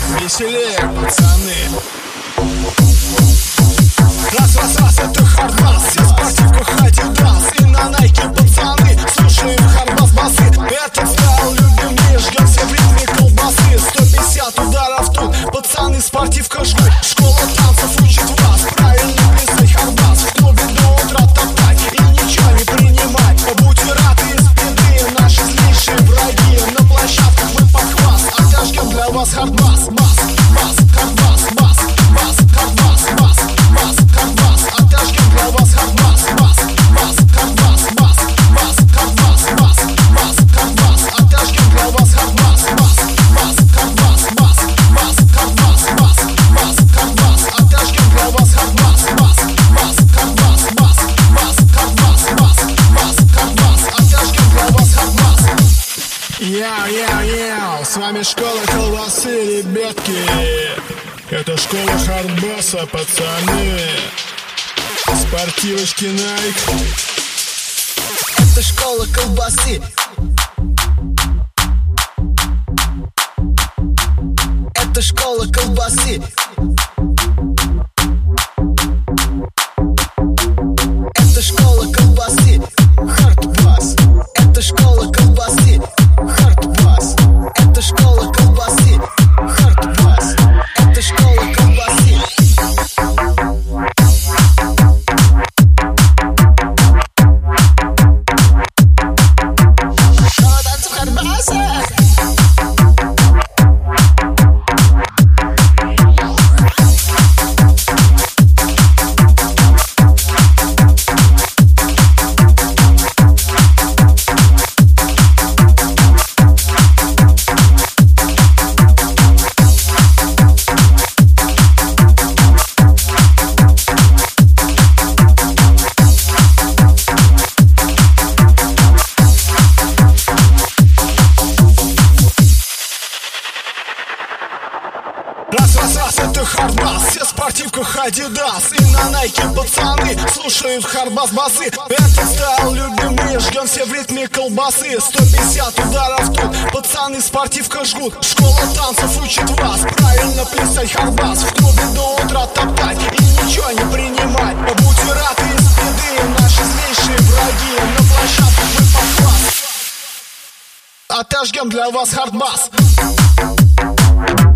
Веселее, пацаны. Раз, это хардбас. Все в спортивках Адидас и на Найке, пацаны. Слушаем хардбас басы. Этот стайл любим мы, ждем все в ритме колбасы. 150 ударов тут, пацаны, спортивка жгут. Школа танцев учит вас правильно плясать хардбас. В клубе до утра топтать и ничего не принимать. Будьте рады из беды, наши злейшие враги. На площадках мы похвас, отожгем для вас хардбас. Бас, бас, хардбас, бас, бас, хардбас, бас, бас, хардбас. Отожгем для вас хардбас. Бас, бас, хардбас, бас, бас, хардбас, бас, бас, хардбас. Отожгем для вас хардбас. Бас, бас, хардбас, бас, бас, хардбас, бас, бас, хардбас. Отожгем для вас хардбас. Бас, бас, хардбас, бас, бас, хардбас, бас, бас, хардбас. Отожгем для вас хардбас. Яу, с вами школа колбасы, ребятки. Это школа хардбаса, пацаны. Спортивочки Nike. Это школа колбасы. Это школа колбасы. Это школа колбасы. Хардбас. Это школа колбасы. Хардбас. Это школа колбасы. Хардбас. Это школа колбасы. Раз, это хардбас. Все в спортивках Адидас и на Найке, пацаны. Слушаем хардбас басы. Этот стайл любим мы, ждем все в ритме колбасы. 150 ударов тут, пацаны, спортивка жгут. Школа танцев учит вас правильно плясать хардбас. В клубе до утра топтать и ничего не принимать. Будьте рады из беды, наши злейшие враги. На площадках мы похвас, отожгем для вас хардбас.